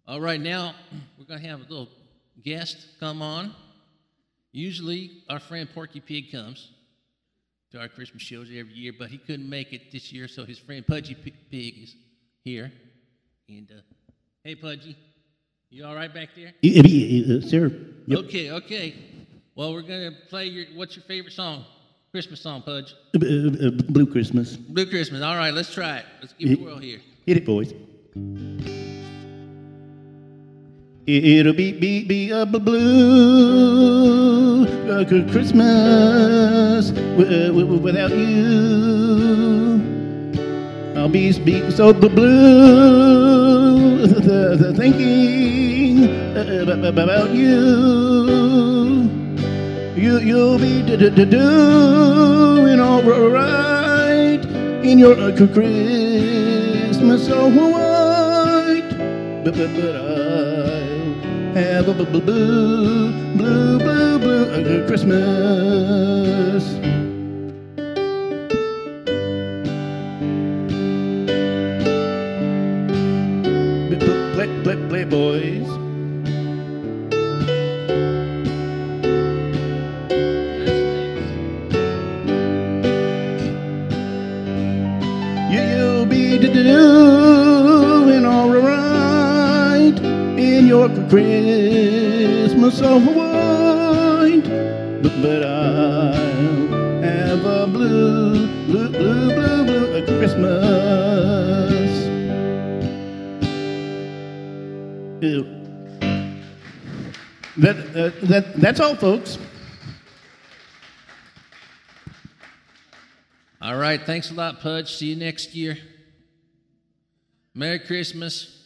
All right, now we're going to have a little guest come on. Usually our friend Porky Pig comes to our Christmas shows every year, but he couldn't make it this year, so his friend Pudgy Pig is here. And hey, Pudgy, you all right back there? Sir. Yep. Okay. Well, we're going to play what's your favorite song? Christmas song, Pudge. Blue Christmas. Blue Christmas. All right, let's try it. Let's give it a whirl here. Hit it, boys. It'll be a blue Christmas without you. I'll be so blue thinking about you. You'll be doing all right in your Christmas so white, but I'll have a blue Christmas. Play, boys. You'll be doing all right in your Christmas so white, but I'll have a blue Christmas. That's all, folks. All right, thanks a lot, Pudge. See you next year. Merry Christmas.